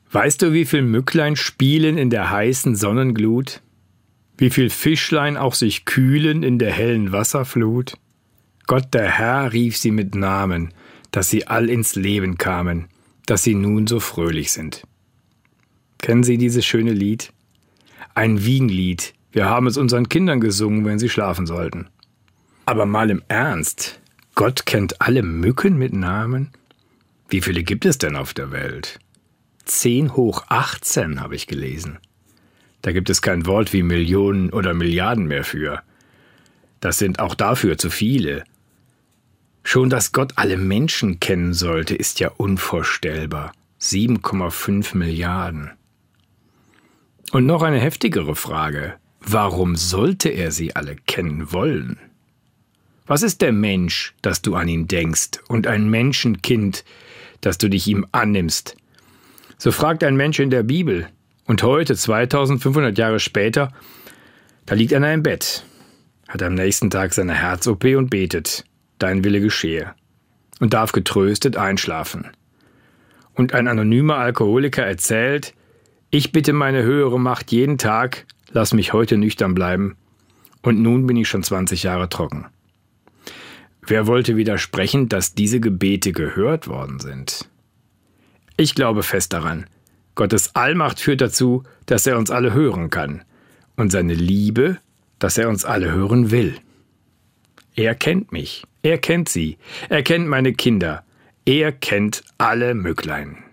Weißt du, wie viel Mücklein spielen in der heißen Sonnenglut? Wie viel Fischlein auch sich kühlen in der hellen Wasserflut? Gott der Herr rief sie mit Namen, dass sie all ins Leben kamen, dass sie nun so fröhlich sind. Kennen Sie dieses schöne Lied? Ein Wiegenlied. Wir haben es unseren Kindern gesungen, wenn sie schlafen sollten. Aber mal im Ernst, Gott kennt alle Mücken mit Namen? Wie viele gibt es denn auf der Welt? 10 hoch 18 habe ich gelesen. Da gibt es kein Wort wie Millionen oder Milliarden mehr für. Das sind auch dafür zu viele. Schon, dass Gott alle Menschen kennen sollte, ist ja unvorstellbar. 7,5 Milliarden. Und noch eine heftigere Frage. Warum sollte er sie alle kennen wollen? Was ist der Mensch, dass du an ihn denkst, und ein Menschenkind, dass du dich ihm annimmst? So fragt ein Mensch in der Bibel. Und heute, 2500 Jahre später, da liegt einer im Bett, hat am nächsten Tag seine Herz-OP und betet, dein Wille geschehe, und darf getröstet einschlafen. Und ein anonymer Alkoholiker erzählt, ich bitte meine höhere Macht jeden Tag, lass mich heute nüchtern bleiben, und nun bin ich schon 20 Jahre trocken. Wer wollte widersprechen, dass diese Gebete gehört worden sind? Ich glaube fest daran, Gottes Allmacht führt dazu, dass er uns alle hören kann, und seine Liebe, dass er uns alle hören will. Er kennt mich, er kennt sie, er kennt meine Kinder, er kennt alle Mücklein.